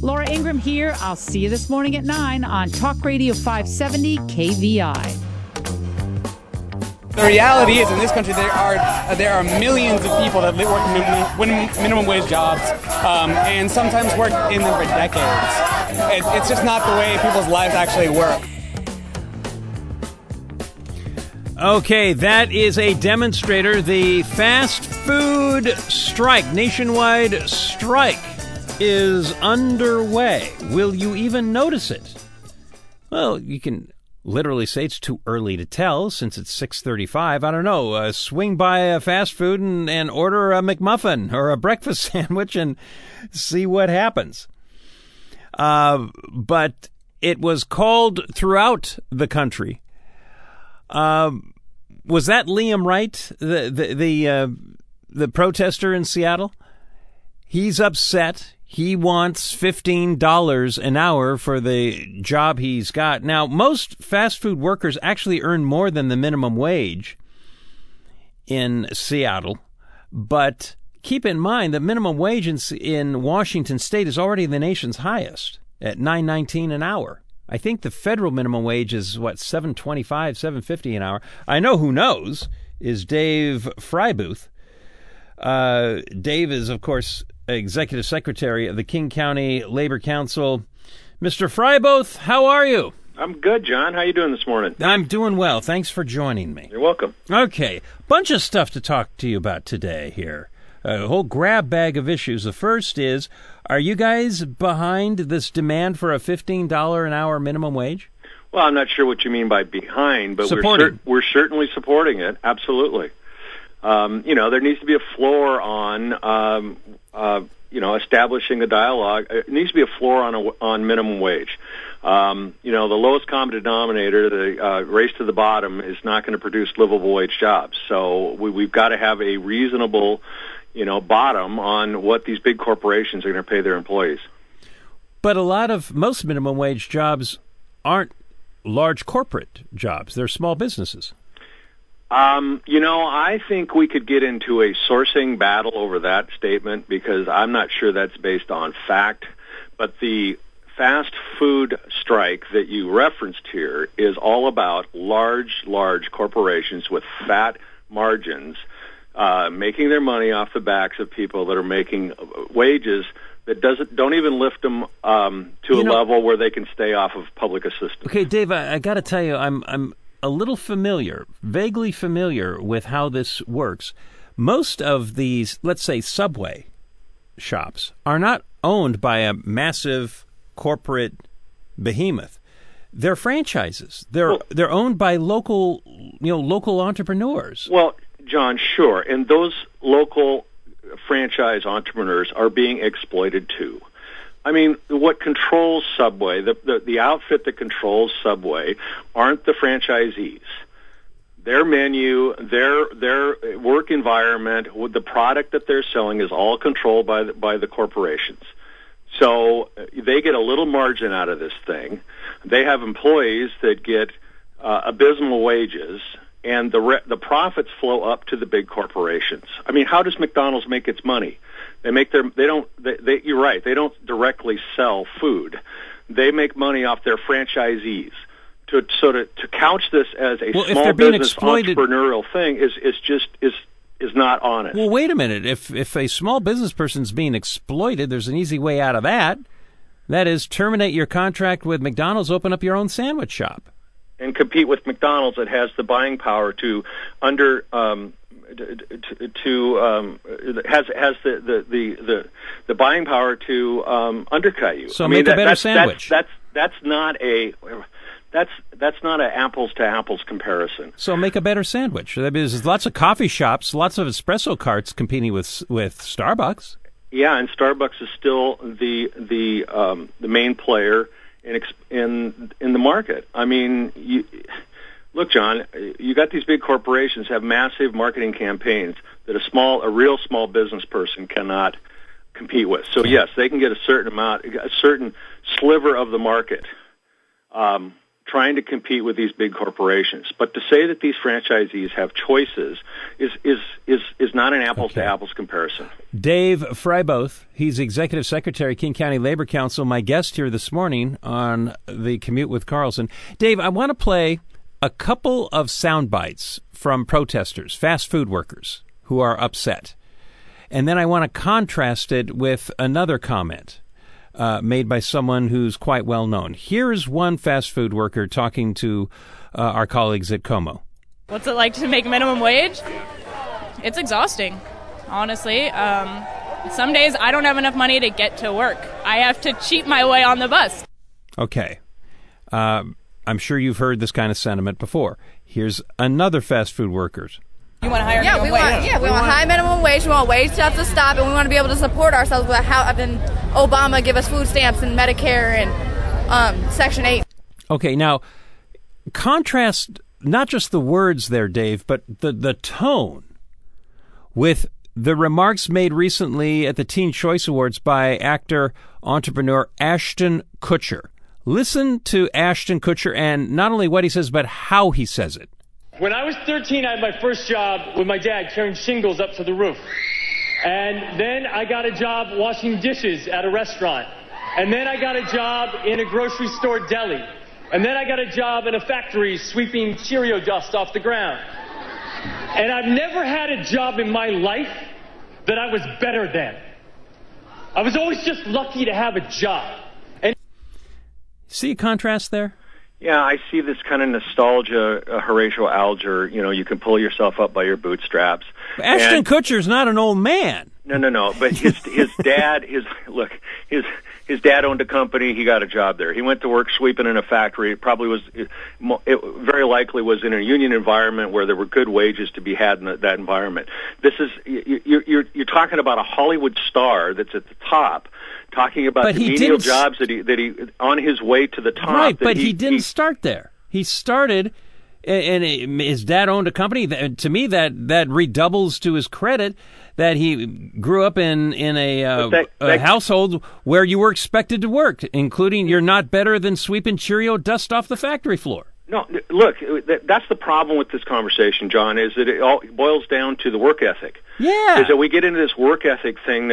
Laura Ingraham here. I'll see you this morning at 9 on Talk Radio 570 KVI. The reality is, in this country, there are millions of people that work minimum wage jobs, and sometimes work in them for decades. It's just not the way people's lives actually work. Okay, that is a demonstrator. The fast food strike, nationwide strike, is underway. Will you even notice it? Well, you can literally say it's too early to tell since it's 6:35. I don't know. Swing by a fast food and order a McMuffin or a breakfast sandwich and see what happens. But it was called throughout the country. Was that Liam Wright, the protester in Seattle? He's upset. He wants $15 an hour for the job he's got. Now, most fast food workers actually earn more than the minimum wage in Seattle. But keep in mind that minimum wage in Washington State is already the nation's highest at $9.19 an hour. I think the federal minimum wage is, $7.25, $7.50 an hour. I know who knows is Dave Frybooth. Dave is, of course, Executive Secretary of the King County Labor Council. Mr. Frybooth, how are you? I'm good, John. How you doing this morning? I'm doing well. Thanks for joining me. You're welcome. Okay, bunch of stuff to talk to you about today here. A whole grab bag of issues. The first is, are you guys behind this demand for a $15 an hour minimum wage? Well, I'm not sure what you mean by behind, but we're certainly supporting it. Absolutely. There needs to be a floor on, establishing a dialogue. It needs to be a floor on minimum wage. The lowest common denominator, the race to the bottom, is not going to produce livable wage jobs. So we've got to have a reasonable, bottom on what these big corporations are going to pay their employees. But most minimum wage jobs aren't large corporate jobs. They're small businesses. I think we could get into a sourcing battle over that statement because I'm not sure that's based on fact. But the fast food strike that you referenced here is all about large corporations with fat margins making their money off the backs of people that are making wages that don't even lift them to a level where they can stay off of public assistance. Okay, Dave, I got to tell you, I'm a little vaguely familiar with how this works. Most of these, let's say, Subway shops are not owned by a massive corporate behemoth. They're franchises. They're owned by local entrepreneurs. Well, John, sure, and those local franchise entrepreneurs are being exploited too. I mean, what controls Subway, the outfit that controls Subway, aren't the franchisees. Their menu, their work environment, the product that they're selling is all controlled by the corporations. So they get a little margin out of this thing. They have employees that get abysmal wages, and the profits flow up to the big corporations. I mean, how does McDonald's make its money? You're right. They don't directly sell food. They make money off their franchisees. To couch this as a small business entrepreneurial thing is not honest. Well, wait a minute. If a small business person's being exploited, there's an easy way out of that. That is, terminate your contract with McDonald's, open up your own sandwich shop, and compete with McDonald's that has the buying power to has the buying power to undercut you. So make a better sandwich. That's not an apples to apples comparison. So make a better sandwich. There's lots of coffee shops, lots of espresso carts competing with Starbucks. Yeah, and Starbucks is still the main player in the market. I mean, look, John, you got these big corporations have massive marketing campaigns that a real small business person cannot compete with. So yes, they can get a certain sliver of the market. trying to compete with these big corporations. But to say that these franchisees have choices is not an apples to apples comparison. Dave Freiboth, he's Executive Secretary, King County Labor Council, my guest here this morning on the Commute with Carlson. Dave, I want to play a couple of sound bites from protesters, fast food workers who are upset. And then I want to contrast it with another comment made by someone who's quite well known. Here's one fast food worker talking to our colleagues at KOMO. What's it like to make minimum wage? It's exhausting, honestly. Some days I don't have enough money to get to work. I have to cheat my way on the bus. Okay. I'm sure you've heard this kind of sentiment before. Here's another fast food worker. You want to hire minimum wage? We want high minimum wage. We want wage stuff to stop, and we want to be able to support ourselves without having Obama give us food stamps and Medicare and Section 8. Okay, now, contrast not just the words there, Dave, but the tone with the remarks made recently at the Teen Choice Awards by actor-entrepreneur Ashton Kutcher. Listen to Ashton Kutcher and not only what he says, but how he says it. When I was 13, I had my first job with my dad carrying shingles up to the roof. And then I got a job washing dishes at a restaurant. And then I got a job in a grocery store deli. And then I got a job in a factory sweeping Cheerio dust off the ground. And I've never had a job in my life that I was better than. I was always just lucky to have a job. And see a contrast there? Yeah, I see this kind of nostalgia, Horatio Alger, you can pull yourself up by your bootstraps. Ashton Kutcher's not an old man. No. But his dad, his dad owned a company. He got a job there. He went to work sweeping in a factory. It very likely was in a union environment where there were good wages to be had in that environment. This is, you're talking about a Hollywood star that's at the top, talking about the menial jobs that he on his way to the top. Right, but he didn't start there. He started, and his dad owned a company. To me, that redoubles to his credit that he grew up in a household where you were expected to work, including you're not better than sweeping Cheerio dust off the factory floor. No, look, that's the problem with this conversation, John, is that it all boils down to the work ethic. Yeah. Is that we get into this work ethic thing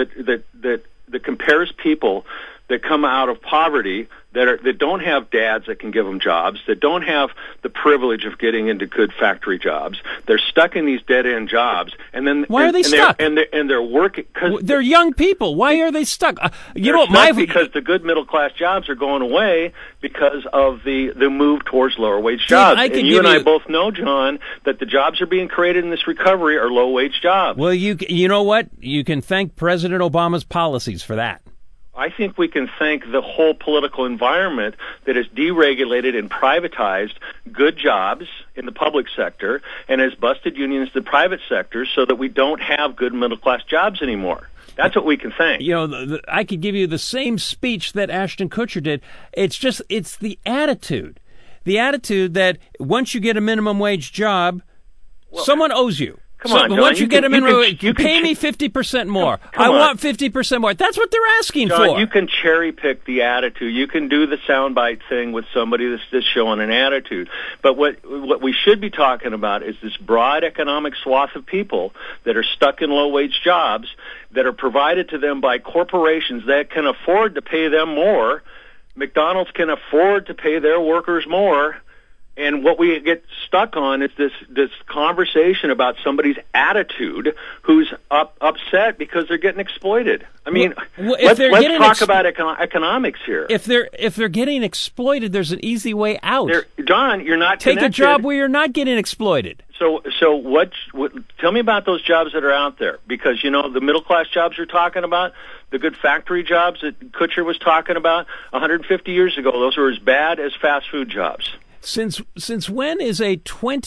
that compares people that come out of poverty that don't have dads that can give them jobs, that don't have the privilege of getting into good factory jobs. They're stuck in these dead-end jobs, and then why are they stuck? They're working because they're young people. Why are they stuck? Because the good middle-class jobs are going away because of the move towards lower-wage jobs. And you and I both know, John, that the jobs are being created in this recovery are low-wage jobs. Well, you know what? You can thank President Obama's policies for that. I think we can thank the whole political environment that has deregulated and privatized good jobs in the public sector and has busted unions in the private sector so that we don't have good middle-class jobs anymore. That's what we can thank. I could give you the same speech that Ashton Kutcher did. It's the attitude. The attitude that once you get a minimum wage job, someone owes you. Come on, John, once you get them in, you pay me 50% more. I want 50% more. That's what they're asking John, for. You can cherry pick the attitude. You can do the soundbite thing with somebody that's just showing an attitude. But what we should be talking about is this broad economic swath of people that are stuck in low-wage jobs that are provided to them by corporations that can afford to pay them more. McDonald's can afford to pay their workers more. And what we get stuck on is this conversation about somebody's attitude who's upset because they're getting exploited. I mean, let's talk about economics here. If they're getting exploited, there's an easy way out. John, you're not take connected. A job where you're not getting exploited. So what? Tell me about those jobs that are out there, because the middle class jobs you're talking about, the good factory jobs that Kutcher was talking about 150 years ago, those are as bad as fast food jobs. Since when is a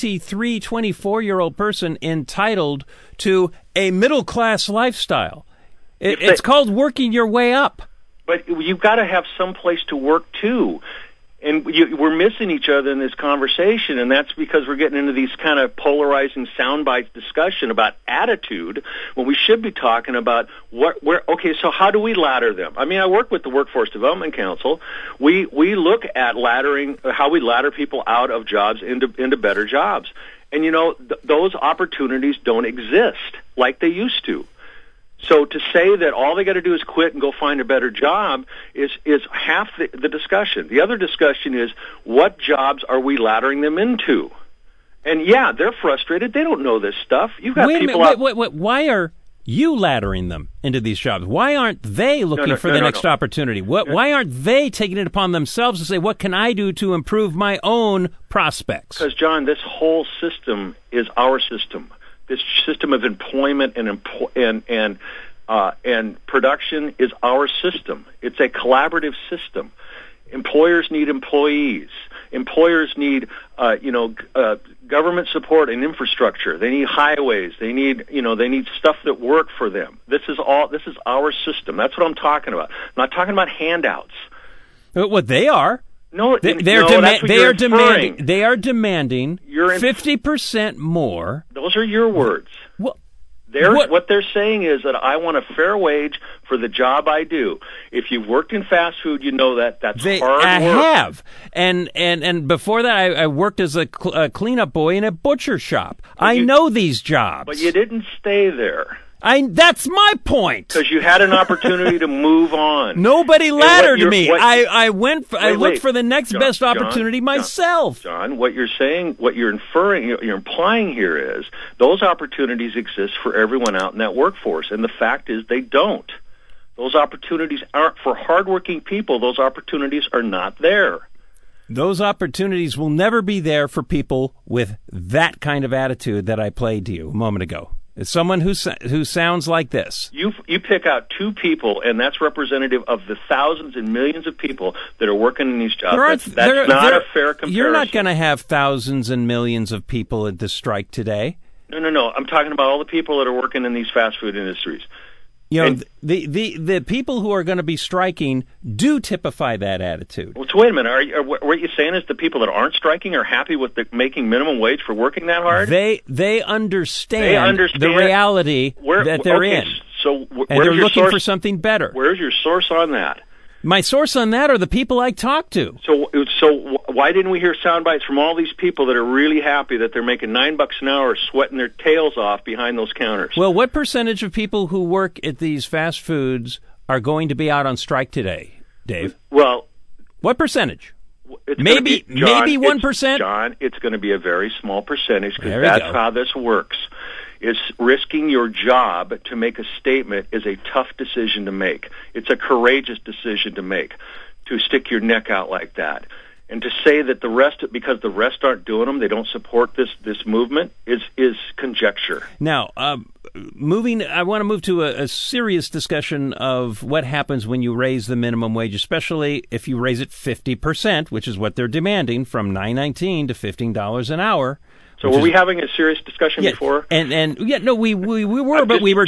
23, 24-year-old person entitled to a middle-class lifestyle? It's called working your way up. But you've got to have some place to work, too. And we're missing each other in this conversation, and that's because we're getting into these kind of polarizing soundbite discussion about attitude when we should be talking about so how do we ladder them? I mean, I work with the Workforce Development Council. We look at laddering, how we ladder people out of jobs into better jobs. And, those opportunities don't exist like they used to. So to say that all they got to do is quit and go find a better job is half the discussion. The other discussion is, what jobs are we laddering them into? And yeah, they're frustrated. They don't know this stuff. You've got people out. Wait. Why are you laddering them into these jobs? Why aren't they looking for the next opportunity? Why aren't they taking it upon themselves to say, what can I do to improve my own prospects? Because, John, this whole system is our system. This system of employment and production is our system. It's a collaborative system. Employers need employees. Employers need, government support and infrastructure. They need highways. They need stuff that work for them. This is our system. That's what I'm talking about. I'm not talking about handouts. What they are. No, they are demanding 50% more. Those are your words. Well, what they're saying is that I want a fair wage for the job I do. If you've worked in fast food, you know that's hard work. I have, and before that, I worked as a cleanup boy in a butcher shop. I know these jobs, but you didn't stay there. That's my point. Because you had an opportunity to move on. Nobody laddered me. I looked for the next best opportunity myself. John, what you're saying, what you're inferring, you're implying here is those opportunities exist for everyone out in that workforce, and the fact is they don't. Those opportunities aren't for hardworking people. Those opportunities are not there. Those opportunities will never be there for people with that kind of attitude that I played to you a moment ago. It's someone who sounds like this. You pick out two people, and that's representative of the thousands and millions of people that are working in these jobs. That's not a fair comparison. You're not going to have thousands and millions of people at the strike today. No. I'm talking about all the people that are working in these fast food industries. The people who are going to be striking do typify that attitude. Well, so wait a minute. What you're saying is the people that aren't striking are happy with making minimum wage for working that hard? They understand the reality that they're in. So and they're looking for something better. Where's your source on that? My source on that are the people I talk to. So why didn't we hear sound bites from all these people that are really happy that they're making $9 an hour, sweating their tails off behind those counters? Well, what percentage of people who work at these fast foods are going to be out on strike today, Dave? Well, what percentage? Maybe 1%. John, it's going to be a very small percentage because that's how this works. It's risking your job to make a statement is a tough decision to make. It's a courageous decision to make, to stick your neck out like that. And to say that because the rest aren't doing them, they don't support this movement is conjecture. Now, I want to move to a serious discussion of what happens when you raise the minimum wage, especially if you raise it 50%, which is what they're demanding, from $9.19 to $15 an hour. So were we having a serious discussion before? We were, but we were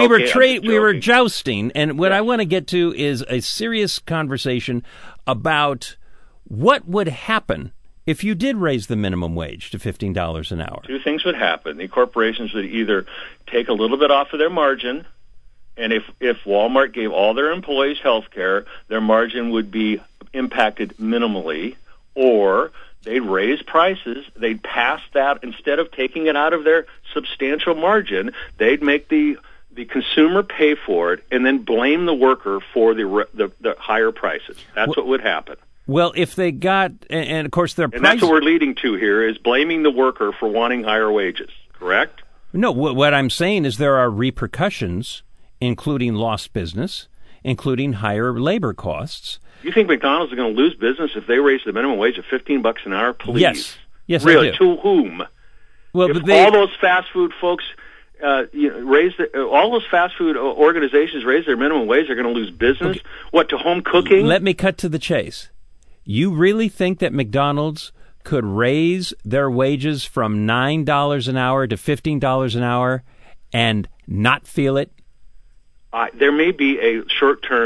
jousting. And what I want to get to is a serious conversation about what would happen if you did raise the minimum wage to $15 an hour. Two things would happen. The corporations would either take a little bit off of their margin, and if Walmart gave all their employees health care, their margin would be impacted minimally, or they'd raise prices, they'd pass that, instead of taking it out of their substantial margin, they'd make the consumer pay for it and then blame the worker for the higher prices. That's what would happen. Well, if they got, and of course their price... And that's what we're leading to here, is blaming the worker for wanting higher wages, correct? No, what I'm saying is there are repercussions, including lost business, including higher labor costs. You think McDonald's is going to lose business if they raise the minimum wage to $15 an hour? Please. Yes, really? I do. To whom? Well, if all those fast food folks all those fast food organizations raise their minimum wage, they're going to lose business. Okay. What, to home cooking? Let me cut to the chase. You really think that McDonald's could raise their wages from $9 an hour to $15 an hour and not feel it? There may be a short-term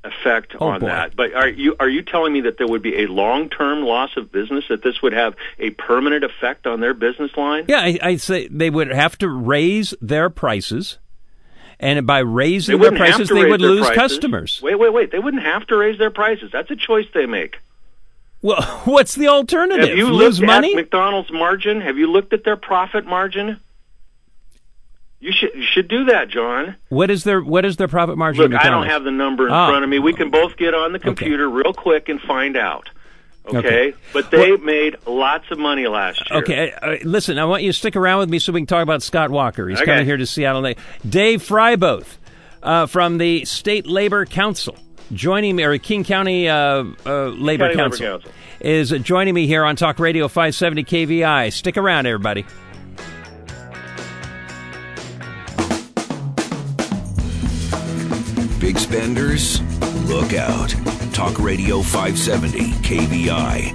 effect on that. But are you telling me that there would be a long-term loss of business, that this would have a permanent effect on their business line? Yeah, I say they would have to raise their prices. And by raising their prices, they would lose customers. Wait. They wouldn't have to raise their prices. That's a choice they make. Well, what's the alternative? Have you lose looked money? at McDonald's margin? Have you looked at their profit margin? You should do that, John. What is their profit margin? Look, I don't have the number in front of me. We can both get on the computer real quick and find out. Okay? But they made lots of money last year. Okay, listen, I want you to stick around with me so we can talk about Scott Walker. He's coming here to Seattle. Dave Fryboth from the State Labor Council, joining me, or King County Labor Council, is joining me here on Talk Radio 570 KVI. Stick around, everybody. Big spenders, look out. Talk Radio 570 KVI.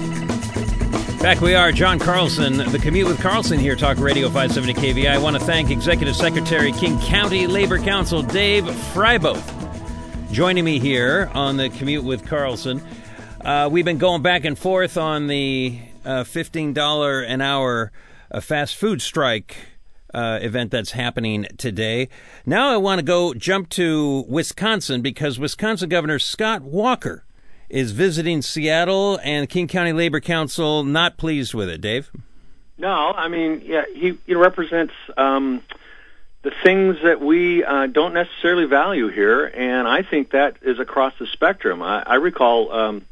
Back we are, John Carlson, The Commute with Carlson here, Talk Radio 570 KVI. I want to thank Executive Secretary, King County Labor Council, Dave Fryboth, joining me here on The Commute with Carlson. We've been going back and forth on the $15 an hour fast food strike event that's happening today. Now I want to jump to Wisconsin, because Wisconsin Governor Scott Walker is visiting Seattle, and King County Labor Council not pleased with it. Dave? No, I mean, yeah, he represents the things that we don't necessarily value here, and I think that is across the spectrum. I recall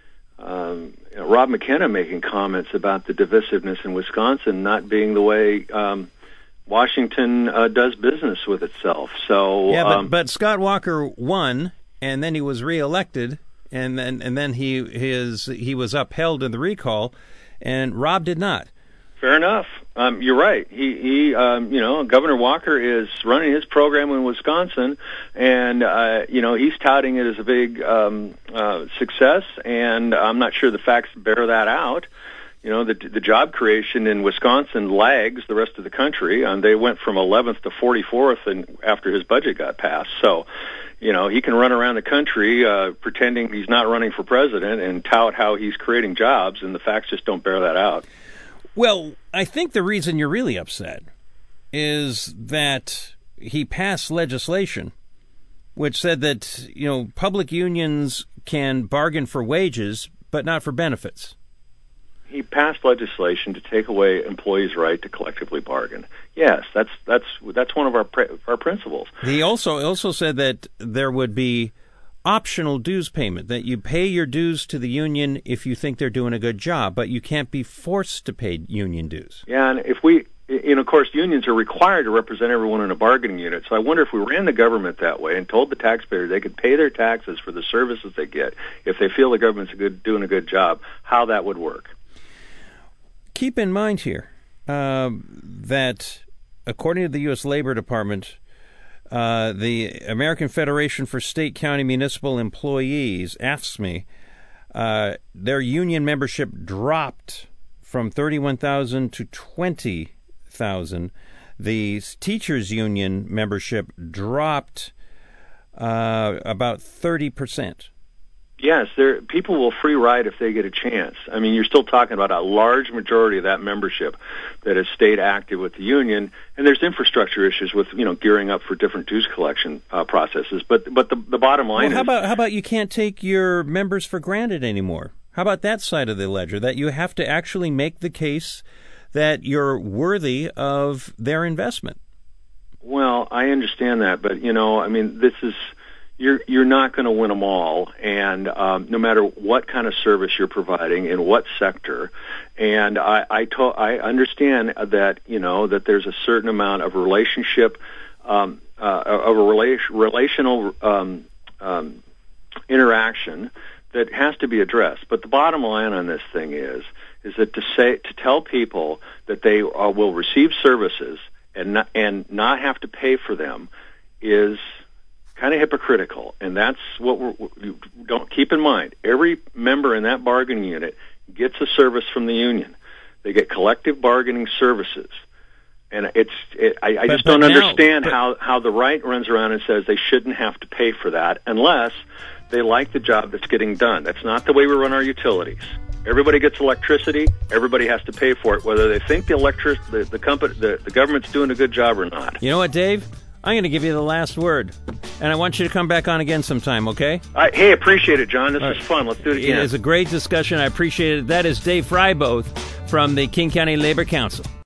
Rob McKenna making comments about the divisiveness in Wisconsin not being the way Washington does business with itself. So yeah, but Scott Walker won, and then he was reelected, and then he was upheld in the recall, and Rob did not. Fair enough. You're right. He Governor Walker is running his program in Wisconsin, and he's touting it as a big success. And I'm not sure the facts bear that out. You know, the job creation in Wisconsin lags the rest of the country. They went from 11th to 44th after his budget got passed. So, you know, he can run around the country pretending he's not running for president and tout how he's creating jobs, and the facts just don't bear that out. Well, I think the reason you're really upset is that he passed legislation which said that, you know, public unions can bargain for wages but not for benefits. He passed legislation to take away employees' right to collectively bargain. Yes, that's one of our principles. He also said that there would be optional dues payment, that you pay your dues to the union if you think they're doing a good job, but you can't be forced to pay union dues. Yeah, and of course, unions are required to represent everyone in a bargaining unit. So I wonder if we ran the government that way and told the taxpayers they could pay their taxes for the services they get if they feel the government's doing a good job, how that would work. Keep in mind here that according to the U.S. Labor Department, the American Federation for State, County, Municipal Employees, AFSCME, their union membership dropped from 31,000 to 20,000. The teachers' union membership dropped about 30%. Yes, people will free ride if they get a chance. I mean, you're still talking about a large majority of that membership that has stayed active with the union, and there's infrastructure issues with, you know, gearing up for different dues collection processes. But the bottom line is, how about you can't take your members for granted anymore? How about that side of the ledger, that you have to actually make the case that you're worthy of their investment? Well, I understand that, but, you know, I mean, this is... You're not going to win them all, and no matter what kind of service you're providing in what sector. And I understand that, you know, that there's a certain amount of relationship, of a relational interaction that has to be addressed. But the bottom line on this thing is that to tell people that they will receive services and not have to pay for them is kind of hypocritical, and that's what don't keep in mind. Every member in that bargaining unit gets a service from the union. They get collective bargaining services, and I just don't understand how the right runs around and says they shouldn't have to pay for that unless they like the job that's getting done. That's not the way we run our utilities. Everybody gets electricity. Everybody has to pay for it, whether they think the government's doing a good job or not. You know what, Dave? I'm going to give you the last word, and I want you to come back on again sometime, okay? Hey, appreciate it, John. This is fun. Let's do it again. It is a great discussion. I appreciate it. That is Dave Fryboth from the King County Labor Council.